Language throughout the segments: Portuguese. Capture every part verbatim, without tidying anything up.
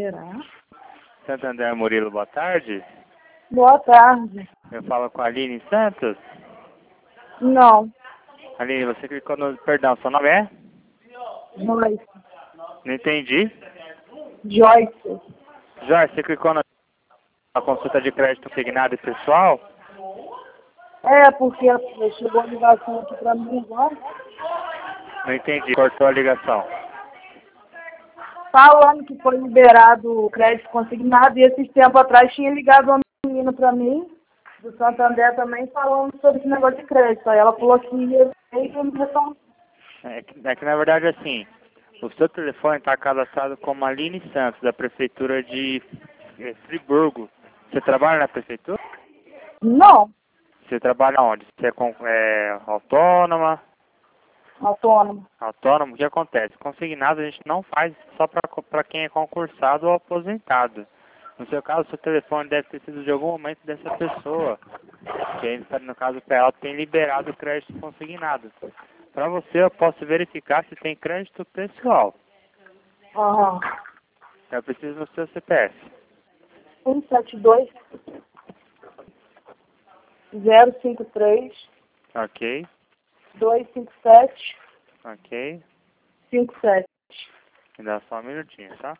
Será? Santander Murilo, boa tarde. Boa tarde. Eu falo com a Aline Santos. Não. Aline, você clicou no... Perdão, seu nome é? Joyce. Não entendi. Joyce. Jorge, você clicou na... na consulta de crédito consignado e pessoal? É, porque chegou a ligação aqui pra mim agora. Não entendi, cortou a ligação. Falando que foi liberado o crédito consignado e esses tempos atrás tinha ligado uma menina pra mim, do Santander também, falando sobre esse negócio de crédito. Aí ela falou que ia ver e eu me retorno. É que, é que na verdade assim, o seu telefone está cadastrado como Aline Santos, da prefeitura de eh, Friburgo. Você trabalha na prefeitura? Não. Você trabalha onde? Você é, com, é autônoma? Autônomo. Autônomo, o que acontece? Consignado a gente não faz só para quem é concursado ou aposentado. No seu caso, seu telefone deve ter sido de algum momento dessa pessoa. Que aí, no caso, para ela tem liberado o crédito consignado. Para você, eu posso verificar se tem crédito pessoal. Aham. Eu preciso do seu C P F. um sete dois, zero cinco três, Ok, dois cinco sete, ok. cinco sete. Me dá só um minutinho, tá?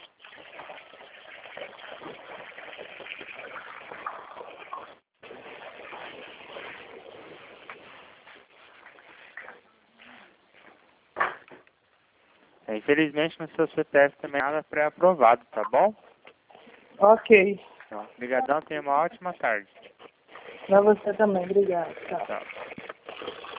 Infelizmente, no seu C P F também nada pré-aprovado, tá bom? Ok. Então, obrigadão, tenha uma ótima tarde. Pra você também. Obrigada. Tchau. Tchau.